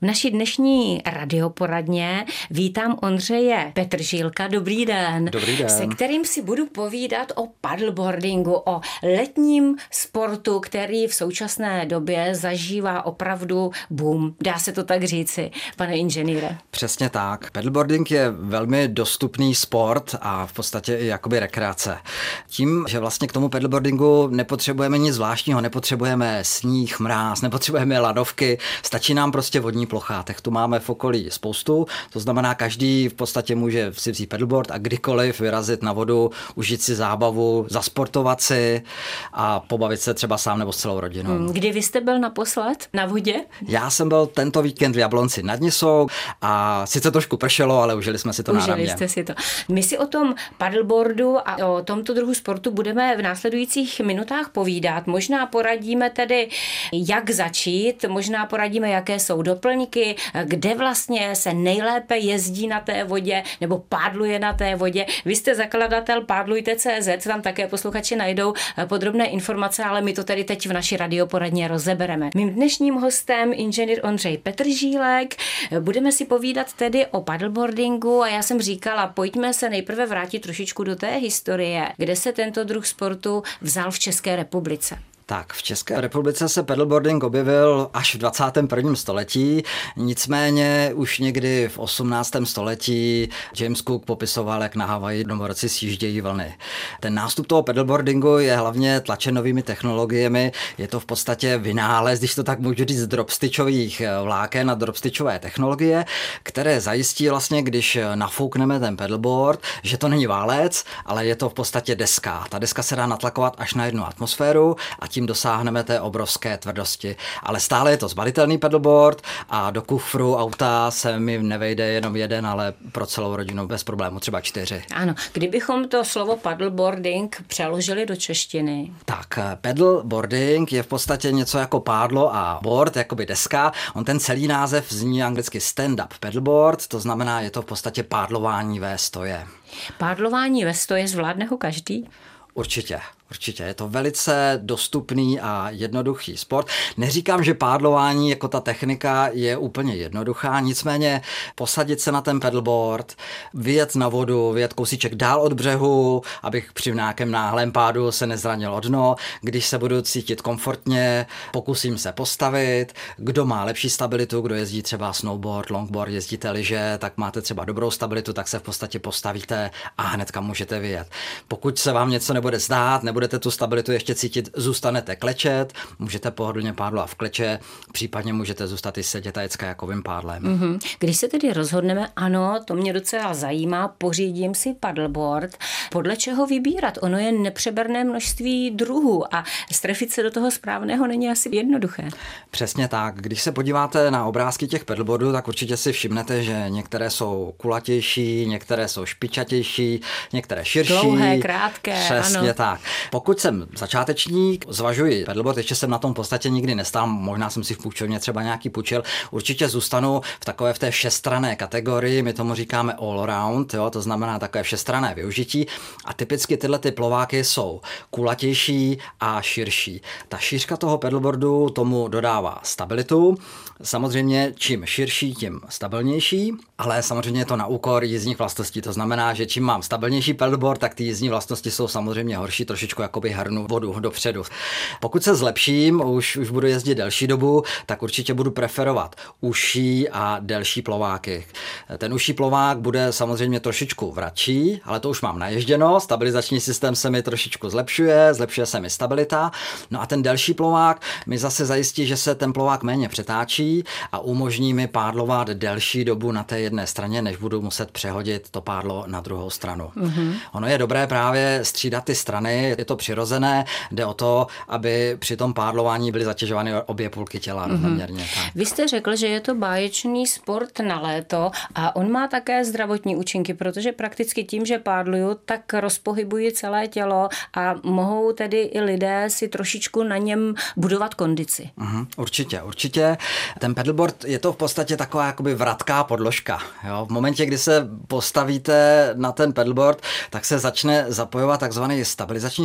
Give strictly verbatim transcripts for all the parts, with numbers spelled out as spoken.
V naší dnešní radioporadně vítám Ondřeje Petržílka. Dobrý den. Dobrý den. Se kterým si budu povídat o paddleboardingu, o letním sportu, který v současné době zažívá opravdu boom. Dá se to tak říci, pane inženýre? Přesně tak. Paddleboarding je velmi dostupný sport a v podstatě i jakoby rekreace. Tím, že vlastně k tomu paddleboardingu nepotřebujeme nic zvláštního, nepotřebujeme sníh, mráz, nepotřebujeme ladovky, stačí nám prostě vodní plocha. Těch tu máme v okolí spoustu, to znamená, každý v podstatě může si vzít paddleboard a kdykoliv vyrazit na vodu, užít si zábavu, zasportovat si a pobavit se třeba sám nebo s celou rodinou. Kdy vy jste byl naposled na vodě? Já jsem byl tento víkend v Jablonci nad Nisou a sice trošku pršelo, ale užili jsme si to náramně. Užili jste si to. My si o tom paddleboardu a o tomto druhu sportu budeme v následujících minutách povídat. Možná poradíme tedy, jak začít, možná poradíme, jaké jsou doplňky, kde vlastně se nejlépe jezdí na té vodě nebo pádluje na té vodě. Vy jste zakladatel pádlujte tečka cé zet, tam také posluchači najdou podrobné informace, ale my to tady teď v naší radioporadně rozebereme. Mým dnešním hostem inženýr Ondřej Petržílek. Budeme si povídat tedy o paddleboardingu a já jsem říkala, pojďme se nejprve vrátit trošičku do té historie, kde se tento druh sportu vzal v České republice. Tak, v České republice se paddleboarding objevil až v dvacátém prvním století, nicméně už někdy v osmnáctém století James Cook popisoval, jak na Havaji domorodci sjíždějí vlny. Ten nástup toho paddleboardingu je hlavně tlačen novými technologiemi, je to v podstatě vynález, když to tak můžu říct, dropstitchových vláken a dropstitchové technologie, které zajistí vlastně, když nafoukneme ten paddleboard, že to není válec, ale je to v podstatě deska. Ta deska se dá natlakovat až na jednu atmosféru a tím dosáhneme té obrovské tvrdosti. Ale stále je to zbalitelný paddleboard a do kufru auta se mi nevejde jenom jeden, ale pro celou rodinu bez problému třeba čtyři. Ano, kdybychom to slovo paddleboarding přeložili do češtiny? Tak, paddleboarding je v podstatě něco jako pádlo a board, jakoby deska. On ten celý název zní anglicky stand-up paddleboard, to znamená, je to v podstatě pádlování ve stoje. Pádlování ve stoje zvládne ho každý? Určitě. Určitě, je to velice dostupný a jednoduchý sport. Neříkám, že pádlování jako ta technika je úplně jednoduchá, nicméně posadit se na ten paddleboard, vyjet na vodu, vyjet kousíček dál od břehu, abych při nějakém náhlém pádu se nezranil o dno. Když se budu cítit komfortně, pokusím se postavit. Kdo má lepší stabilitu, kdo jezdí třeba snowboard, longboard, jezdíte lyže, tak máte třeba dobrou stabilitu, tak se v podstatě postavíte a hnedka můžete vyjet. Pokud se vám něco nebude zdát, nebude budete tu stabilitu ještě cítit, zůstanete klečet, můžete pohodlně pádlovat v kleče, případně můžete zůstat i sedět a jet s kajakovým pádlem. Mm-hmm. Když se tedy rozhodneme, ano, to mě docela zajímá, pořídím si paddleboard, podle čeho vybírat? Ono je nepřeberné množství druhů a strefit se do toho správného není asi jednoduché. Přesně tak. Když se podíváte na obrázky těch paddleboardů, tak určitě si všimnete, že některé jsou kulatější, některé jsou špičatější, některé širší. Dlouhé, krátké. Přesně ano. tak. Pokud jsem začátečník, zvažuji paddleboard, ještě jsem na tom v podstatě nikdy nestál, možná jsem si v půjčovně třeba nějaký půjčil, určitě zůstanu v takové v té všestranné kategorii, my tomu říkáme all around, jo, to znamená takové všestranné využití a typicky tyhle ty plováky jsou kulatější a širší. Ta šířka toho paddleboardu tomu dodává stabilitu, samozřejmě čím širší, tím stabilnější, ale samozřejmě je to na úkor jízdních vlastností, to znamená, že čím mám stabilnější paddleboard, tak ty jízdní vlastnosti jsou samozřejmě horší, trošičku jakoby hrnu vodu dopředu. Pokud se zlepším, už, už budu jezdit delší dobu, tak určitě budu preferovat užší a delší plováky. Ten užší plovák bude samozřejmě trošičku vratší, ale to už mám naježděno, stabilizační systém se mi trošičku zlepšuje, zlepšuje se mi stabilita. No a ten delší plovák mi zase zajistí, že se ten plovák méně přetáčí a umožní mi pádlovat delší dobu na té jedné straně, než budu muset přehodit to pádlo na druhou stranu. Mm-hmm. Ono je dobré právě střídat ty strany, je to přirozené, jde o to, aby při tom pádlování byly zatěžovány obě půlky těla rovnoměrně. Mm-hmm. Vy jste řekl, že je to báječný sport na léto a on má také zdravotní účinky, protože prakticky tím, že pádluju, tak rozpohybuji celé tělo a mohou tedy i lidé si trošičku na něm budovat kondici. Mm-hmm. Určitě, určitě. Ten paddleboard je to v podstatě taková jakoby vratká podložka. Jo? V momentě, kdy se postavíte na ten paddleboard, tak se začne zapojovat takzvaný stabilizační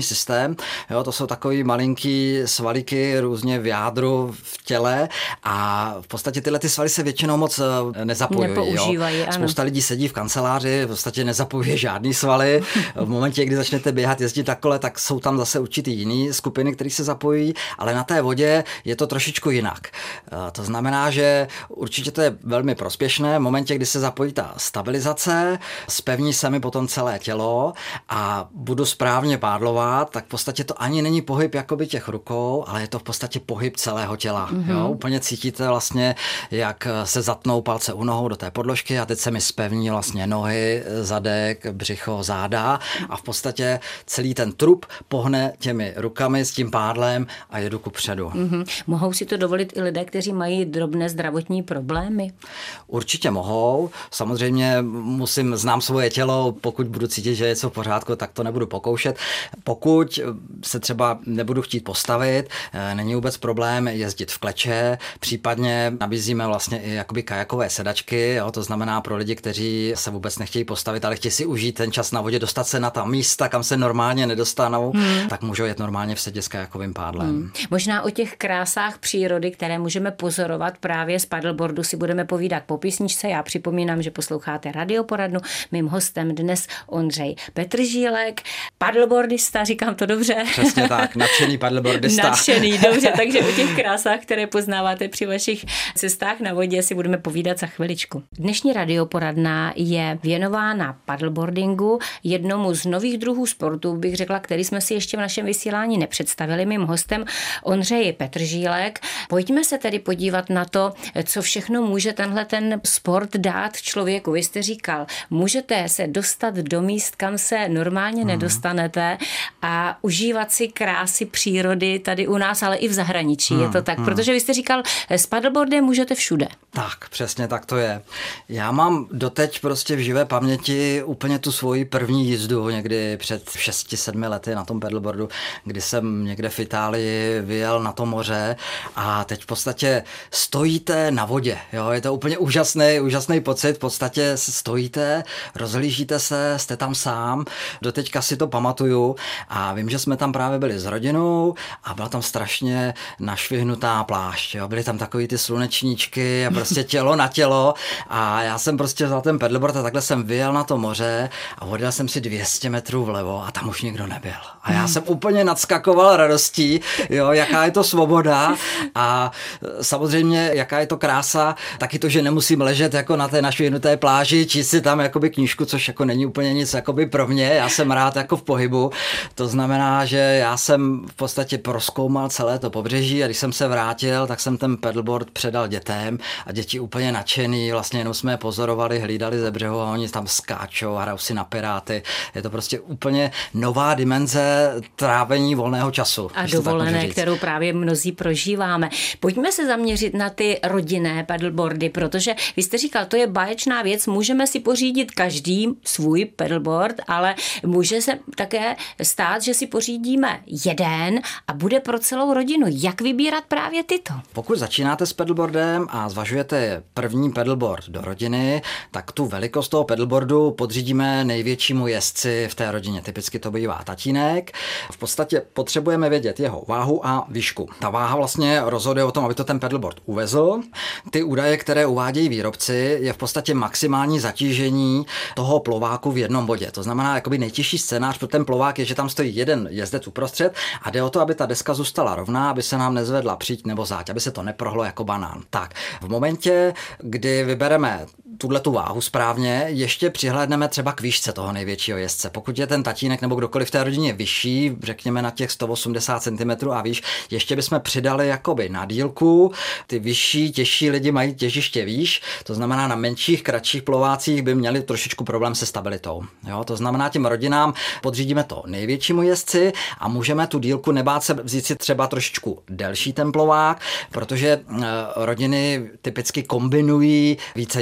systém. Jo, to jsou takový malinký svalíky různě v jádru, v těle a v podstatě tyhle ty svaly se většinou moc nezapojují. Nepoužívají, ano. Spousta lidí sedí v kanceláři, v podstatě nezapojuje žádný svaly. V momentě, kdy začnete běhat, jezdit na kole, tak jsou tam zase určitý jiný skupiny, které se zapojí, ale na té vodě je to trošičku jinak. To znamená, že určitě to je velmi prospěšné v momentě, kdy se zapojí ta stabilizace, spevní se mi potom celé tělo a budu správně pádlovat, tak v podstatě to ani není pohyb jakoby těch rukou, ale je to v podstatě pohyb celého těla. Mm-hmm. Jo? Úplně cítíte vlastně, jak se zatnou palce u nohou do té podložky a teď se mi spevní vlastně nohy, zadek, břicho, záda a v podstatě celý ten trup pohne těmi rukami s tím pádlem a jedu kupředu. Mm-hmm. Mohou si to dovolit i lidé, kteří mají drobné zdravotní problémy? Určitě mohou. Samozřejmě musím, znám svoje tělo, pokud budu cítit, že je něco v pořádku, tak to nebudu pokoušet. Pokud se třeba nebudu chtít postavit, není vůbec problém jezdit v kleče, případně nabízíme vlastně i jakoby kajakové sedačky, jo, to znamená pro lidi, kteří se vůbec nechtějí postavit, ale chtějí si užít ten čas na vodě, dostat se na ta místa, kam se normálně nedostanou, hmm. tak můžou jet normálně v sedě s kajakovým pádlem. Hmm. Možná o těch krásách přírody, které můžeme pozorovat právě z paddleboardu, si budeme povídat po písničce. Já připomínám, že posloucháte Radioporadnu. Mým hostem dnes Ondřej Petržílek, paddleboardista, říkám to dobře? Přesně tak, nadšený paddleboardista. Nadšený, dobře, takže o těch krásách, které poznáváte při vašich cestách na vodě, si budeme povídat za chviličku. Dnešní Radioporadna je věnována paddleboardingu, jednomu z nových druhů sportu, bych řekla, který jsme si ještě v našem vysílání nepředstavili. Mým hostem Ondřej Petržílek. Pojďme se tedy podívat na to, co všechno může tenhle ten sport dát člověku. Vy jste říkal, můžete se dostat do míst, kam se normálně hmm. nedostanete a užívat si krásy přírody tady u nás, ale i v zahraničí. Hmm. Je to tak? Hmm. Protože vy jste říkal, s paddleboardem můžete všude. Tak, přesně tak to je. Já mám doteď prostě v živé paměti úplně tu svoji první jízdu někdy před šesti sedmi lety na tom paddleboardu, kdy jsem někde v Itálii vyjel na to moře a teď v podstatě stojíte na vodě. Jo? Je to úplně úžasný, úžasný pocit. V podstatě stojíte, rozhlížíte se, jste tam sám. Doteďka si to pamatuju a vím, že jsme tam právě byli s rodinou a byla tam strašně našvihnutá plášť. Jo? Byly tam takový ty slunečníčky a prostě tělo na tělo a já jsem prostě vzal ten paddleboard a takhle jsem vyjel na to moře a odjel jsem si dvě stě metrů vlevo a tam už nikdo nebyl. A já jsem úplně nadskakoval radostí, jo, jaká je to svoboda a samozřejmě jaká je to krása, taky to, že nemusím ležet jako na té našvihnuté pláži, číst si tam jakoby knížku, což jako není úplně nic jakoby pro mě, já jsem rád jako v pohybu, to znamená, že já jsem v podstatě prozkoumal celé to pobřeží a když jsem se vrátil, tak jsem ten paddleboard předal dětem a děti úplně nadšený, vlastně jenom jsme je pozorovali, hlídali ze břehu a oni tam skáčou, hrajou si na piráty, je to prostě úplně nová dimenze trávení volného času. A dovolené, kterou právě mnozí prožíváme. Pojďme se zaměřit na ty rodinné paddleboardy, protože vy jste říkal, to je báječná věc, můžeme si pořídit každý svůj paddleboard, ale může se také stát, že si pořídíme jeden a bude pro celou rodinu. Jak vybírat právě tyto? Pokud začínáte s paddleboardem a zvažujete první paddleboard do rodiny, tak tu velikost toho paddleboardu podřídíme největšímu jezdci v té rodině. Typicky to bývá tatínek. V podstatě potřebujeme vědět jeho váhu a výšku. Ta váha vlastně rozhoduje o tom, aby to ten paddleboard uvezl. Ty údaje, které uvádějí výrobci, je v podstatě maximální zatížení toho plováku v jednom bodě. To znamená, jakoby nejtěžší scénář pro ten plovák je, že tam stojí jeden jezdec uprostřed a jde o to, aby ta deska zůstala rovná, aby se nám nezvedla příď nebo záď, aby se to neprohlo jako banán. Tak, v momentě, kdy vybereme tuhle tu váhu správně, ještě přihlédneme třeba k výšce toho největšího jezdce. Pokud je ten tatínek nebo kdokoliv v té rodině vyšší, řekněme na těch sto osmdesát centimetrů a výš, ještě bychom přidali jakoby na dílku. Ty vyšší, těžší lidi mají těžiště výš, to znamená na menších, kratších plovácích by měli trošičku problém se stabilitou. Jo? To znamená, těm rodinám podřídíme to největšímu jezdci a můžeme tu dílku nebát se vzít si třeba trošičku delší ten plovák, protože rodiny typicky kombinují více jezdců.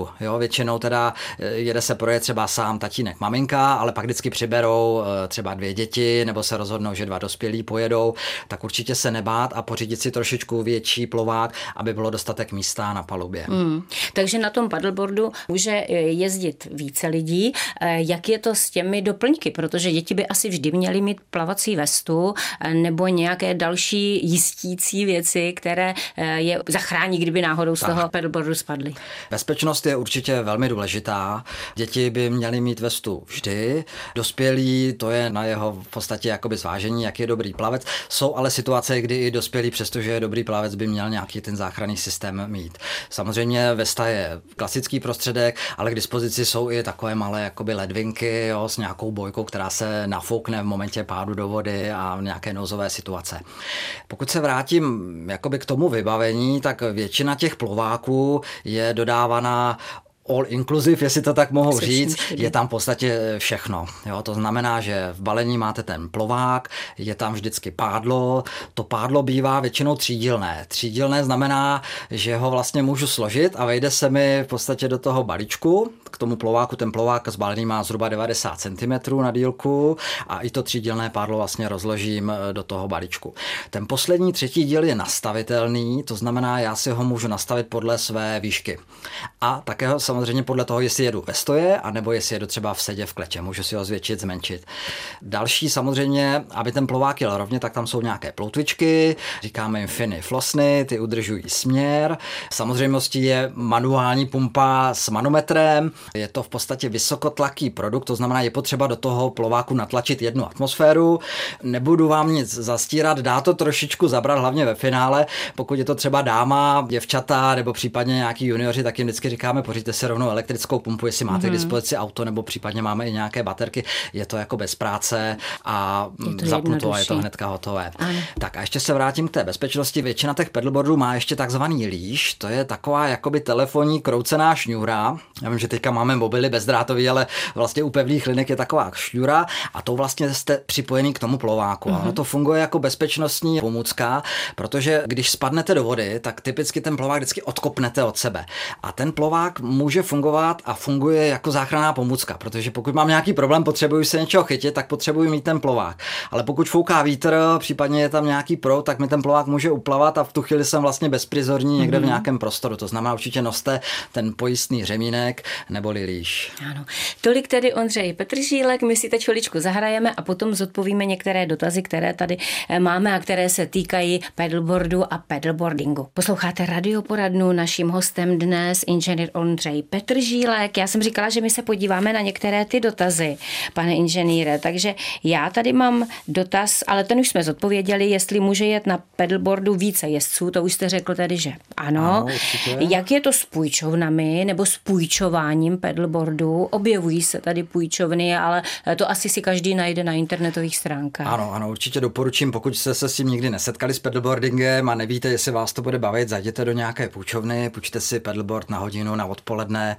Jo? Většinou teda jede se projet třeba sám tatínek, maminka, ale pak vždycky přiberou třeba dvě děti, nebo se rozhodnou, že dva dospělí pojedou, tak určitě se nebát a pořídit si trošičku větší plovák, aby bylo dostatek místa na palubě. Hmm. Takže na tom paddleboardu může jezdit více lidí. Jak je to s těmi doplňky? Protože děti by asi vždy měly mít plavací vestu nebo nějaké další jistící věci, které je zachrání, kdyby náhodou z tak. toho paddleboardu spadly. Bezpečnost je určitě velmi důležitá. Děti by měly mít vestu vždy. Dospělí, to je na jeho v podstatě jakoby zvážení, jak je dobrý plavec. Jsou ale situace, kdy i dospělí, přestože je dobrý plavec, by měl nějaký ten záchranný systém mít. Samozřejmě vesta je klasický prostředek, ale k dispozici jsou i takové malé jakoby ledvinky, jo, s nějakou bojkou, která se nafoukne v momentě pádu do vody a v nějaké nouzové situace. Pokud se vrátím jakoby k tomu vybavení, tak většina těch plováků je dodávaná all inclusive, jestli to tak mohu říct, je tam v podstatě všechno. Jo, to znamená, že v balení máte ten plovák, je tam vždycky pádlo, to pádlo bývá většinou třídílné. Třídílné znamená, že ho vlastně můžu složit a vejde se mi v podstatě do toho balíčku, k tomu plováku, ten plovák z balení má zhruba devadesát centimetrů na dílku a i to třídílné pádlo vlastně rozložím do toho balíčku. Ten poslední třetí díl je nastavitelný, to znamená, já si ho můžu nastavit podle své výšky. A také ho samozřejmě podle toho, jestli jedu ve stoje, anebo jestli jedu třeba v sedě v kleče, můžu si ho zvětšit, zmenšit. Další samozřejmě, aby ten plovák jel rovně, tak tam jsou nějaké ploutvičky, říkáme jim finy, flosny, ty udržují směr. Samozřejmostí je manuální pumpa s manometrem, je to v podstatě vysokotlaký produkt, to znamená, je potřeba do toho plováku natlačit jednu atmosféru. Nebudu vám nic zastírat, dá to trošičku zabrat, hlavně ve finále, pokud je to třeba dáma, děvčata nebo případně nějaký junioři, tak jim vždycky říkáme, pořiďte si rovnou elektrickou pumpu, jestli máte mm-hmm. k dispozici auto, nebo případně máme i nějaké baterky, je to jako bez práce a zapnu to a je to hnedka hotové. Ano. Tak a ještě se vrátím k té bezpečnosti. Většina těch paddleboardů má ještě takzvaný líš, to je taková jakoby telefonní kroucená šňůra. Já vím, že teďka máme mobily bezdrátový, ale vlastně u pevných linek je taková šňůra a to vlastně jste připojený k tomu plováku. Mm-hmm. Ono to funguje jako bezpečnostní pomůcka, protože když spadnete do vody, tak typicky ten plovák vždycky odkopnete od sebe. A ten plovák může fungovat a funguje jako záchranná pomůcka, protože pokud mám nějaký problém, potřebuji se něčeho chytit, tak potřebuji mít ten plovák. Ale pokud fouká vítr, případně je tam nějaký proud, tak mi ten plovák může uplavat a v tu chvíli jsem vlastně bezprizorní někde mm-hmm. v nějakém prostoru. To znamená, určitě noste ten pojistný řemínek neboli líš. Ano. Tolik tedy Ondřej Petržílek, my si teď chviličku zahrajeme a potom zodpovíme některé dotazy, které tady máme a které se týkají paddleboardu a paddleboardingu. Posloucháte radioporadnu, naším hostem dnes inženýr Ondřej Petržílek. Já jsem říkala, že my se podíváme na některé ty dotazy, pane inženýre, takže já tady mám dotaz, ale ten už jsme zodpověděli, jestli může jet na paddleboardu více jezdců, to už jste řekl tedy, že ano. ano Jak je to s půjčovnami nebo s půjčováním paddleboardu? Objevují se tady půjčovny, ale to asi si každý najde na internetových stránkách. Ano, ano, určitě doporučím, pokud jste se s tím nikdy nesetkali s paddleboardingem a nevíte, jestli vás to bude bavit, zajděte do nějaké půjčovny, půjčte si paddleboard na hodinu, na odpoledne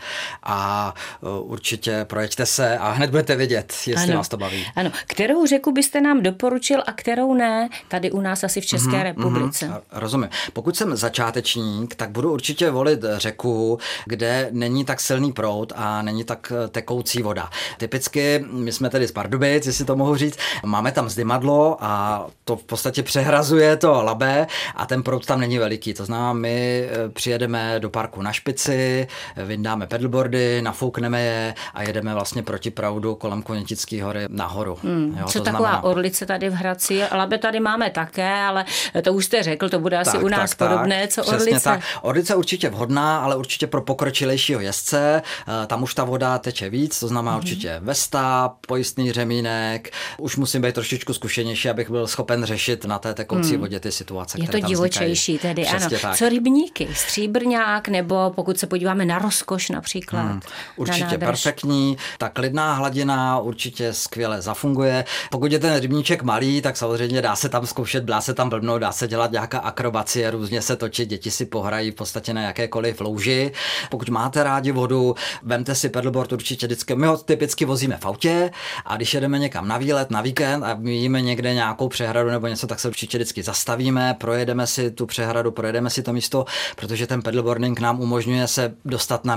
a určitě projeďte se a hned budete vědět, jestli ano. vás to baví. Ano, kterou řeku byste nám doporučil a kterou ne, tady u nás asi v České mm-hmm, republice? Mm-hmm, rozumím. Pokud jsem začátečník, tak budu určitě volit řeku, kde není tak silný proud a není tak tekoucí voda. Typicky, my jsme tedy z Pardubic, jestli to mohu říct, máme tam zdymadlo a to v podstatě přehrazuje to Labe a ten proud tam není veliký. To znamená, my přijedeme do parku na špici, vyndáme paddleboardy, nafoukneme je a jedeme vlastně proti proudu kolem Konětické hory nahoru. Hmm, jo, co to taková znamená... Orlice tady v Hradci, Labe tady máme také, ale to už jste řekl, to bude asi tak, u nás tak, podobné, co přesně Orlice. Tak. Orlice určitě vhodná, ale určitě pro pokročilejšího jezdce, tam už ta voda teče víc, to znamená hmm. určitě vesta, pojistný řemínek, už musím být trošičku zkušenější, abych byl schopen řešit na té tekoucí hmm. vodě ty situace, je které tam vznikají. Je to divočejší tedy, ano. Tak. Co rybníky, stříbrňák, nebo pokud se podíváme na Rozkoš například. Hmm. Určitě perfektní, ta klidná hladina určitě skvěle zafunguje. Pokud je ten rybníček malý, tak samozřejmě dá se tam zkoušet, dá se tam blbnout, dá se dělat nějaká akrobacie, různě se točit, děti si pohrají v podstatě na jakékoliv louži. Pokud máte rádi vodu, vemte si paddleboard určitě vždycky. My ho typicky vozíme v autě a když jedeme někam na výlet, na víkend a vidíme někde nějakou přehradu nebo něco, tak se určitě vždycky zastavíme, projedeme si tu přehradu, projedeme si to místo, protože ten paddleboarding nám umožňuje se dostat na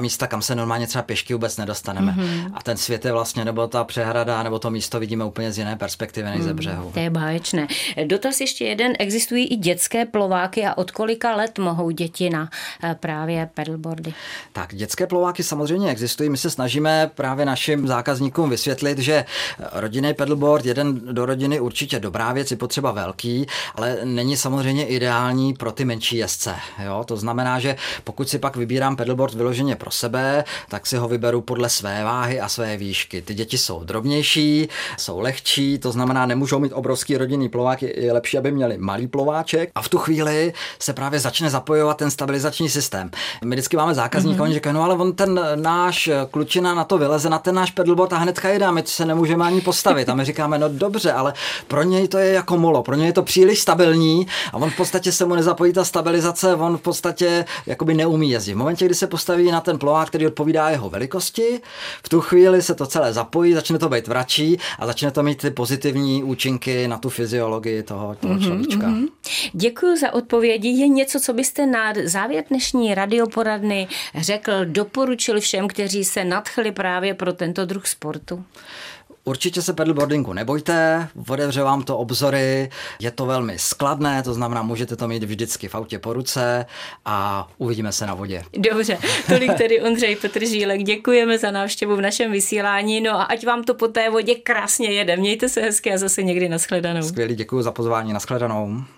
místa, kam se normálně třeba pěšky vůbec nedostaneme. Mm-hmm. A ten svět je vlastně, nebo ta přehrada, nebo to místo vidíme úplně z jiné perspektivy než mm, ze břehu. To je báječné. Dotaz ještě jeden, existují i dětské plováky a od kolika let mohou děti na právě paddleboardy? Tak dětské plováky samozřejmě existují. My se snažíme právě našim zákazníkům vysvětlit, že rodinný paddleboard, jeden do rodiny určitě dobrá věc, je potřeba velký, ale není samozřejmě ideální pro ty menší jezdce. Jo? To znamená, že pokud si pak vybírám paddleboard vyloženě pro sebe, tak si ho vyberu podle své váhy a své výšky. Ty děti jsou drobnější, jsou lehčí, to znamená, nemůžou mít obrovský rodinný plovák, je lepší, aby měli malý plováček a v tu chvíli se právě začne zapojovat ten stabilizační systém. My vždycky máme zákazníka, mm-hmm. oni říkají, no ale on ten náš klučina na to vyleze, na ten náš paddleboard a hnedka jedá, my se nemůžeme ani postavit. A my říkáme, no dobře, ale pro něj to je jako molo, pro něj je to příliš stabilní a on v podstatě se mu nezapojí ta stabilizace, on v podstatě jakoby neumí jezdit. V momentě, kdy se postaví na ten plovák, který odpovídá jeho velikosti, v tu chvíli se to celé zapojí, začne to být vračí a začne to mít ty pozitivní účinky na tu fyziologii toho, toho mm-hmm, človíčka. Mm-hmm. Děkuji za odpovědi. Je něco, co byste na závěr dnešní radioporadny řekl, doporučil všem, kteří se nadchli právě pro tento druh sportu? Určitě se paddleboardingu nebojte, otevře vám to obzory, je to velmi skladné, to znamená, můžete to mít vždycky v autě po ruce a uvidíme se na vodě. Dobře, tolik tedy Ondřej Petržílek, děkujeme za návštěvu v našem vysílání, no a ať vám to po té vodě krásně jede, mějte se hezky a zase někdy nashledanou. Skvělý, děkuji za pozvání, nashledanou.